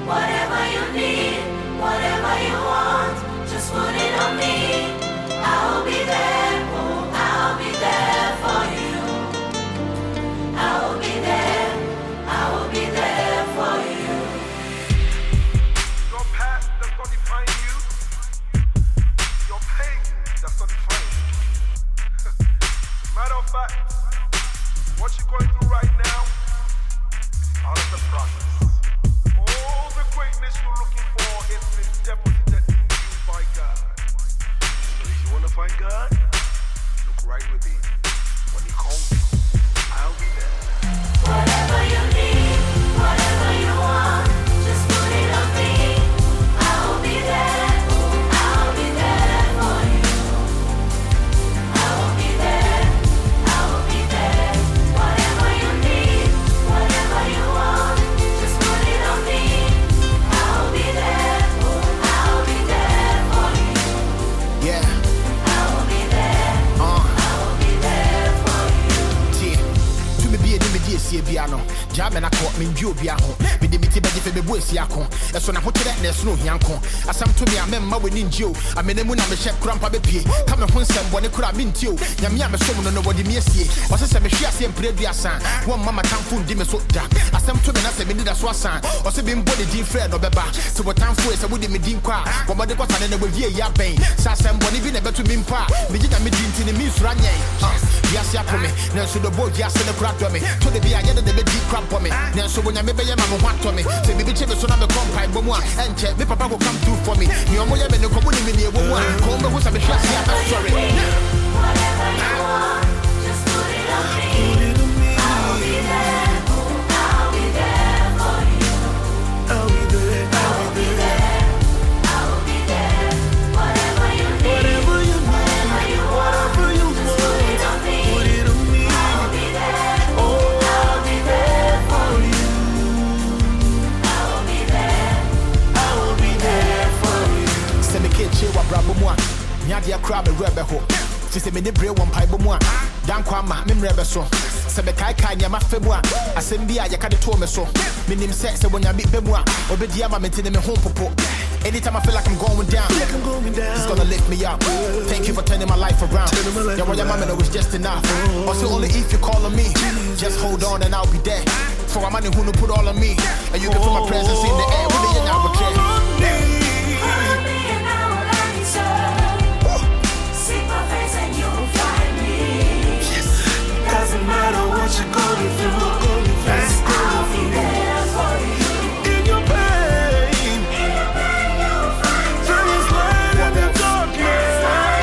Whatever you need, whatever you want, just put it on me. I'll be there, oh, I'll be there for you. I will be there, I will be there for you. Your past does not define you. Your pain does not define you. Matter of fact, what you're going through right now is part of the process. All the greatness you're looking for has been deposited in you by God. So if you want to find God, look right within. When He calls you, I'll be there. Whatever you need, whatever you want, just put it on me. I will be there, I will be there for you. I will be there, I will be there. Whatever you need, whatever you want, just put it on me. I will be there, I will be there for you. Yeah. I will be there, I will be there for you. To me be a dimity piano. Jam and I caught me Jubiaho. Me dimity beji fe be boys yako. That's when I put that there's no yanko. As I'm to me, I remember winning Joe. I mean, when I'm a chef grandpa be come and when someone could have been to you. Yamia, someone nobody me see. Was a semi same previous son. One mama can't fool Dimmy so dark. As I'm to me, I said, me did a swasan. Or say, being body deep friend or beba. So what time for is I would me dim qua. What mother got an with ye yapping. Sassam, one even a better mimpa. Me did a meeting in the Miss Ranye. Yes, ya for me. Now, so the boy, yes, and the crap to me. To the be I get the deep crap for me. Now, so when I maybe your mama want to me. Say, maybe check the son of the company, Bomoa, and check, me papa will come through for me. Your mother, no community, woman, come over, who's a bit sorry. Whatever you want, just put it on me. I'll be there, I'll be there for you. I'll be there, I'll be there, I will be there. Whatever you need, whatever you want, just put it on me. I'll be there, I'll be there for you. I will be there, I will be there for you. Send me kitchen, what brabo moi. Nyadia crab a rebel. She said, me the brew one pipe moi. Dan Kwama, Mim Rebeso. Sabekai Kanya Mafemwa. I send the Ayaka to me so. Minim sex when I meet Bemwa. Obediama maintain me home popo. Anytime I feel like I'm going down, He's gonna lift me up. Thank you for turning my life around. Your mama know it's just enough. Also, only if you call on me, just hold on and I'll be there. For a man who put all on me, and you can feel my presence in the air. Really, and I will care. Follow me and I will answer. See my face and you'll find me. doesn't matter what you're going through. I'll be there for you. In your pain, You'll find me. there is light in the darkness.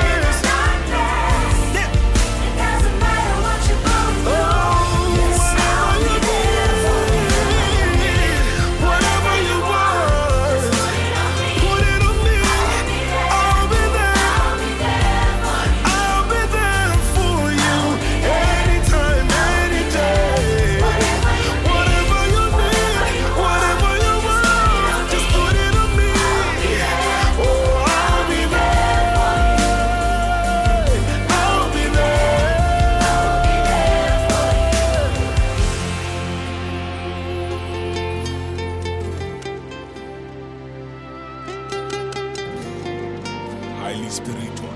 It doesn't matter what you're going through. Yes, I'll be there for you. Whatever you want, put it on me. I'll be there. I'll be there for you. I'll be there for you. Anytime, any day. Whatever you need, whatever you want, just put it on me. Oh, I'll be there. I'll be there. Highly spiritual.